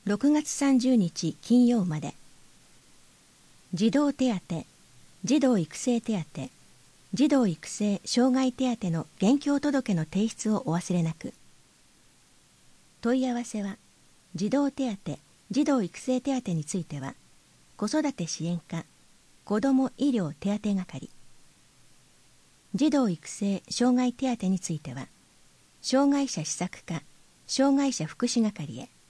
6月30日金曜まで。児童手当、児童育成手当、児童育成障害手当の現況届の提出をお忘れなく。問い合わせは、児童手当、児童育成手当については、子育て支援課、子ども医療手当係。児童育成障害手当については、障害者施策課、障害者福祉係へ。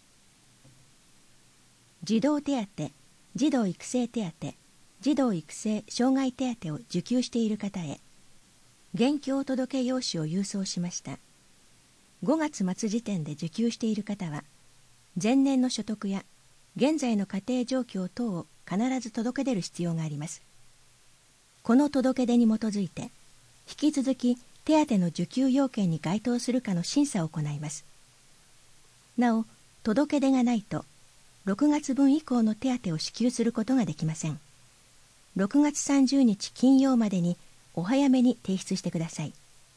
児童手当、児童育成手当、児童育成障害手当を受給している方へ、現況届用紙を郵送しました。5月末時点で受給している方は、前年の所得や現在の家庭状況等を必ず届け出る必要があります。この届け出に基づいて、引き続き手当の受給要件に該当するかの審査を行います。なお、届け出がないと、6月分以降の手当を支給することができません。6月30日金曜までにお早めに提出してください。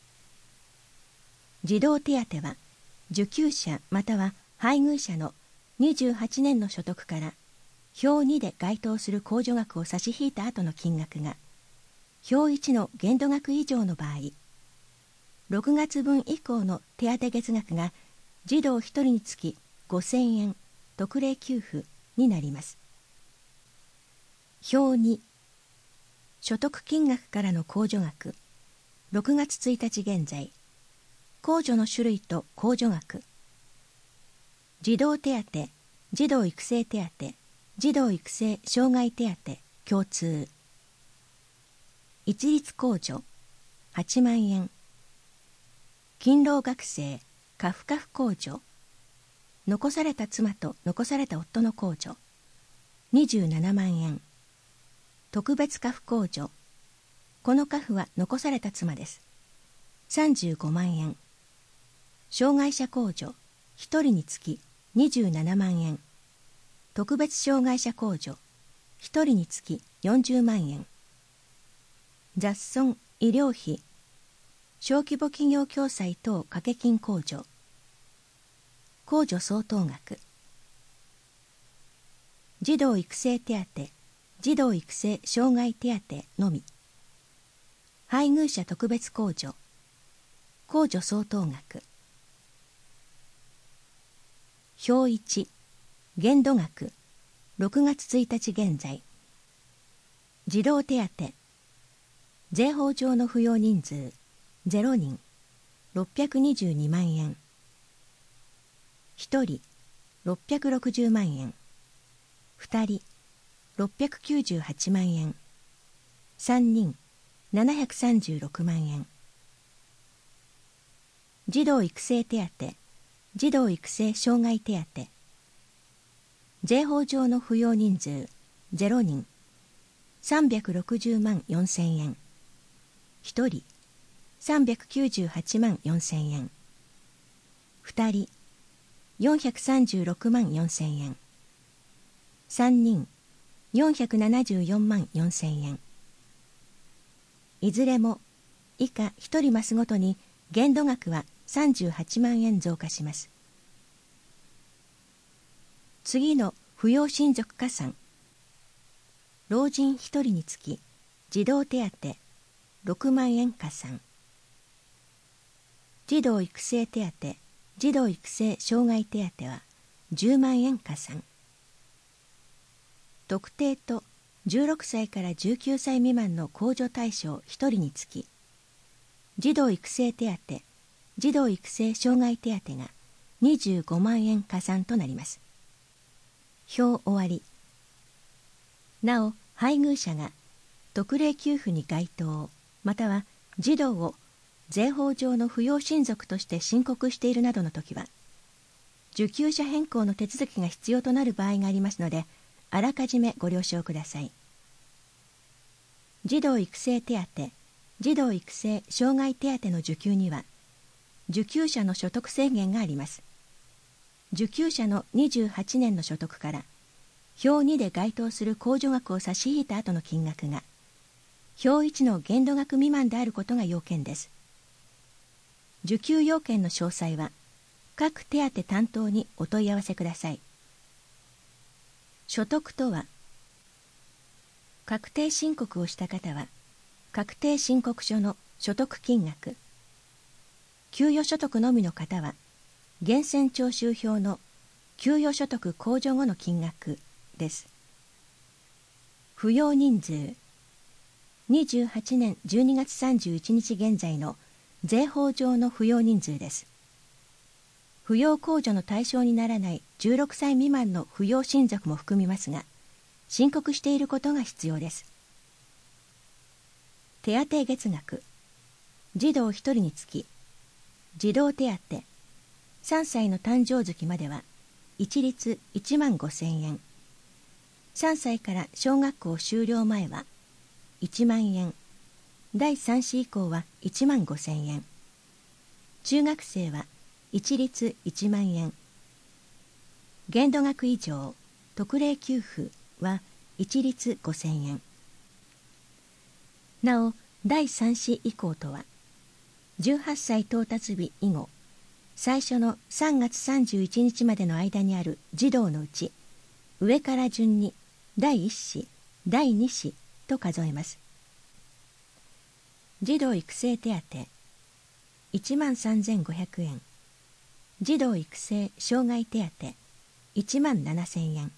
児童手当は、受給者または配偶者の28年の所得から表2で該当する控除額を差し引いた後の金額が、表1の限度額以上の場合、6月分以降の手当月額が児童1人につき5000円特例給付になります。表2、所得金額からの控除額、6月1日現在、控除の種類と控除額、児童手当、児童育成手当、児童育成障害手当共通、一律控除8万円、勤労学生家父家父控除、残された妻と残された夫の控除27万円、特別家父控除、この家父は残された妻です。35万円、障害者控除1人につき27万円、特別障害者控除1人につき40万円、雑損医療費小規模企業共済等掛け金控除、控除相当額、児童育成手当、児童育成障害手当のみ、配偶者特別控除、控除相当額、表1、限度額、6月1日現在、児童手当、税法上の扶養人数、0人、622万円、1人、660万円、2人、698万円、3人、736万円。児童育成手当、児童育成障害手当、税法上の扶養人数、0人、360万4千円、1人、398万4千円、2人、436万4千円、3人、474万4千円。いずれも以下1人増ごとに限度額は38万円増加します。次の扶養親族加算。老人1人につき児童手当6万円加算。児童育成手当、児童育成障害手当は10万円加算。特定と16歳から19歳未満の控除対象1人につき、児童育成手当、児童育成障害手当が25万円加算となります。表終わり。なお、配偶者が特例給付に該当、または児童を税法上の扶養親族として申告しているなどのときは、受給者変更の手続きが必要となる場合がありますので、あらかじめご了承ください。児童育成手当、児童育成障害手当の受給には、受給者の所得制限があります。受給者の28年の所得から、表2で該当する控除額を差し引いた後の金額が、表1の限度額未満であることが要件です。受給要件の詳細は、各手当担当にお問い合わせください。 所得とは、確定申告をした方は、確定申告書の所得金額、給与所得のみの方は、源泉徴収票の給与所得控除後の金額です。扶養人数、28年12月31日現在の税法上の扶養人数です。扶養控除の対象にならない16歳未満の扶養親族も含みますが、申告していることが必要です。手当月額、児童1人につき、児童手当、3歳の誕生月までは、一律1万5,000円。3歳から小学校修了前は、1万円。第3子以降は1万5,000円。中学生は一律1万円。限度額以上、特例給付は一律5,000円。なお、第3子以降とは、18歳到達日以後、最初の3月31日までの間にある児童のうち、上から順に第1子、第2子と数えます。児童育成手当、13,500円。児童育成障害手当、17,000円。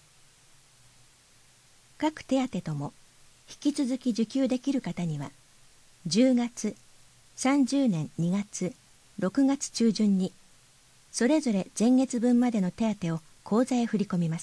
各手当とも、引き続き受給できる方には、10月、30年2月、6月中旬に、それぞれ前月分までの手当を口座へ振り込みます。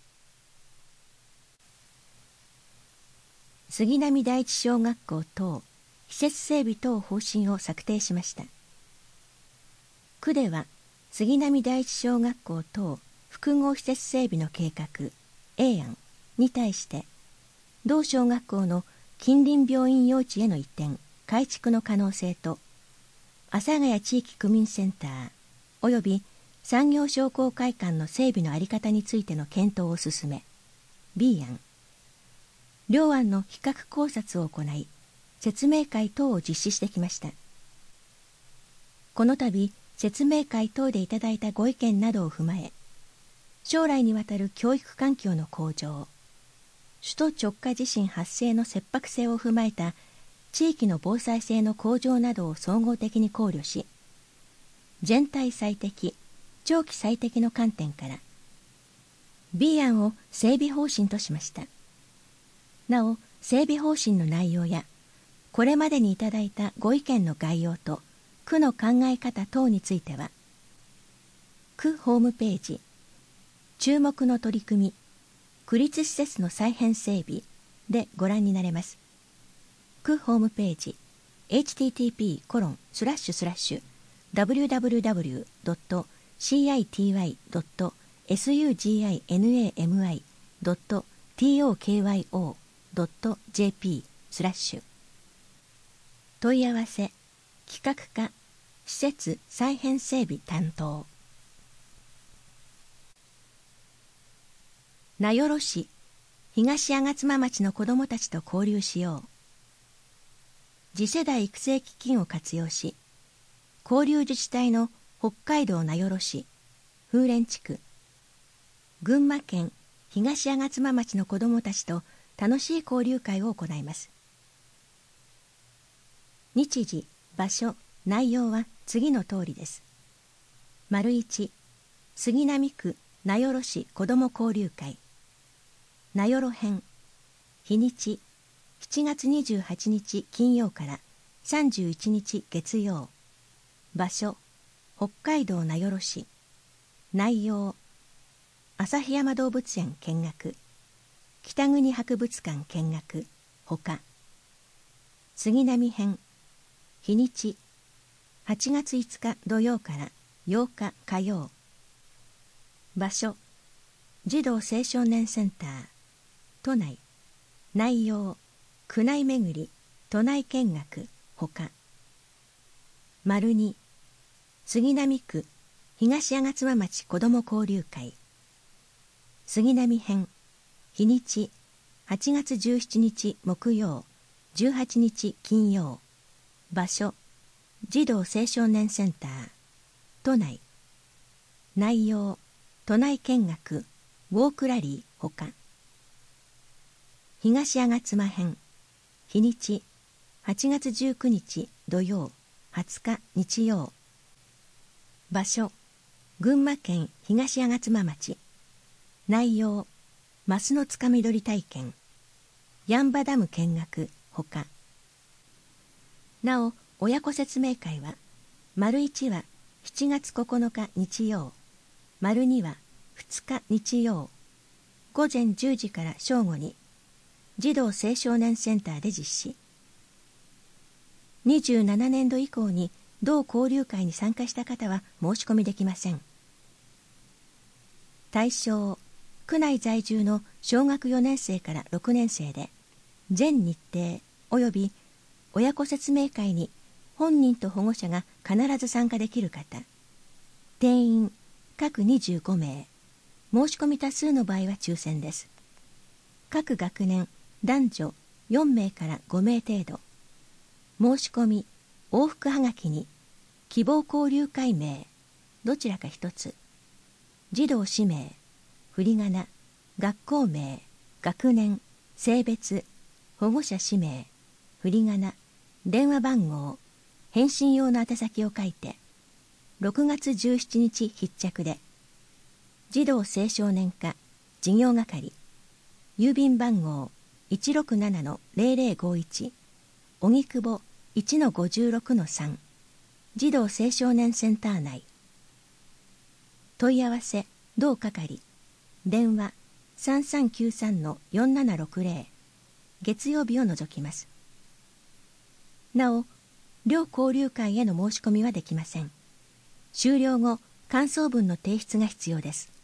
杉並第一小学校等施設整備等方針を策定しました。区では杉並第一小学校等複合施設整備の計画 A 案に対して、同小学校の近隣病院用地への移転改築の可能性と、阿佐ヶ谷地域区民センターおよび産業商工会館の整備の在り方についての検討を進め、 B 案、両案の比較考察を行い、説明会等を実施してきました。この度、説明会等でいただいたご意見などを踏まえ、将来にわたる教育環境の向上、首都直下地震発生の切迫性を踏まえた地域の防災性の向上などを総合的に考慮し、全体最適、長期最適の観点から、B 案を整備方針としました。なお、整備方針の内容や、これまでにいただいたご意見の概要と、区の考え方等については、区ホームページ、注目の取り組み、区立施設の再編整備でご覧になれます。区ホームページ、http://www.city.suginami.tokyo.jp/ 問い合わせ、企画課、施設再編整備担当。名寄市、東吾妻町の子どもたちと交流しよう。次世代育成基金を活用し、交流自治体の北海道名寄市、風蓮地区、群馬県東吾妻町の子どもたちと楽しい交流会を行います。日時、場所、内容は次の通りです。1、杉並区名寄市子ども交流会。名寄編。日にち、7月28日金曜から31日月曜。場所、北海道名寄市。内容、旭山動物園見学、北国博物館見学、ほか。杉並編。日にち、8月5日土曜から8日火曜。場所、児童青少年センター、都内。内容、区内巡り、都内見学、ほか。2、杉並区東吾妻町子ども交流会。杉並編。日にち、8月17日木曜、18日金曜。場所、児童青少年センター、都内。内容、都内見学、 ウォークラリーほか。東吾妻編。日にち8月19日土曜、20日日曜。場所群馬県東吾妻町。内容マスのつかみ取り体験。八ッ場ダム見学ほか。なお親子説明会は丸1は7月9日日曜、丸2は2日日曜、午前10時から正午に児童青少年センターで実施。27年度以降に同交流会に参加した方は申し込みできません。対象区内在住の小学4年生から6年生で、全日程及び親子説明会に本人と保護者が必ず参加できる方、定員各25名、申し込み多数の場合は抽選です。各学年男女4名から5名程度。申し込み往復はがきに希望交流会名どちらか一つ、児童氏名、振り仮名、学校名、学年、性別、保護者氏名、振り仮名、電話番号、返信用の宛先を書いて、6月17日必着で、児童青少年課事業係、郵便番号 167-0051、荻窪 1-56-3、児童青少年センター内。問い合わせ同係、電話 3393-4760、月曜日を除きます。なお、両交流会への申し込みはできません。終了後、感想文の提出が必要です。